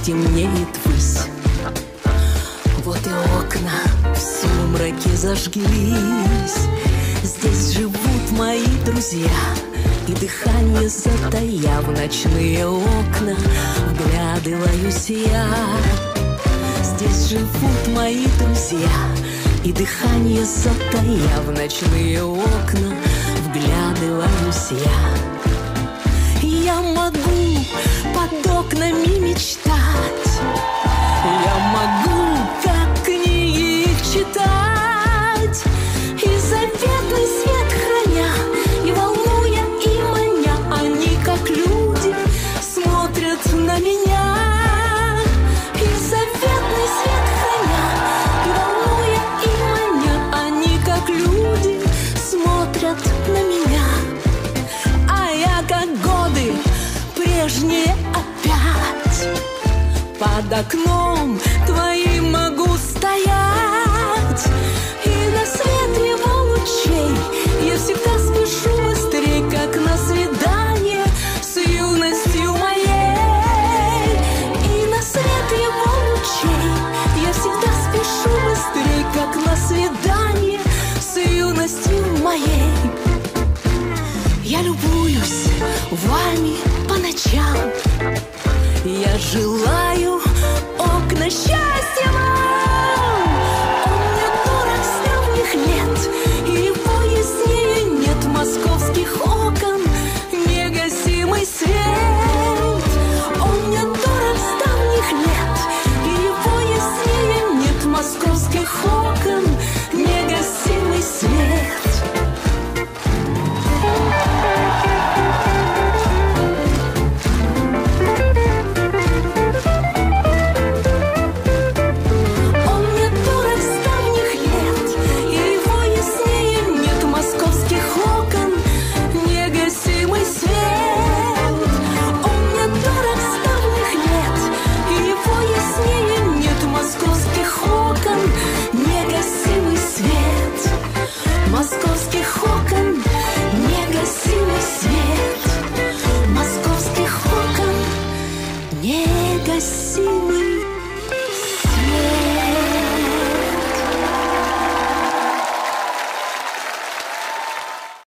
темнеет высь. Вот и окна в сумраке зажглись. Здесь живут мои друзья, и дыхание затая в ночные окна вглядываюсь я. Здесь живут мои друзья, и дыхание затая в ночные окна вглядываюсь я. Я могу под окнами мечтать, я могу как книги их читать, и заветный свет храня, и волнуя, и маня, они как люди смотрят на меня. И заветный свет храня, и волнуя, и маня, они как люди смотрят на меня. А я как годы прежние опять под окном твоим могу стоять, и на свет его лучей я всегда спешу быстрей, как на свидание с юностью моей. И на свет его лучей я всегда спешу быстрей, как на свидание с юностью моей. Я любуюсь вами по ночам, я желаю окна счастья вам. Он мне дорог с давних лет, и его яснее нет московских окон, негасимый свет. Он мне дорог с давних лет, и его яснее нет московских окон,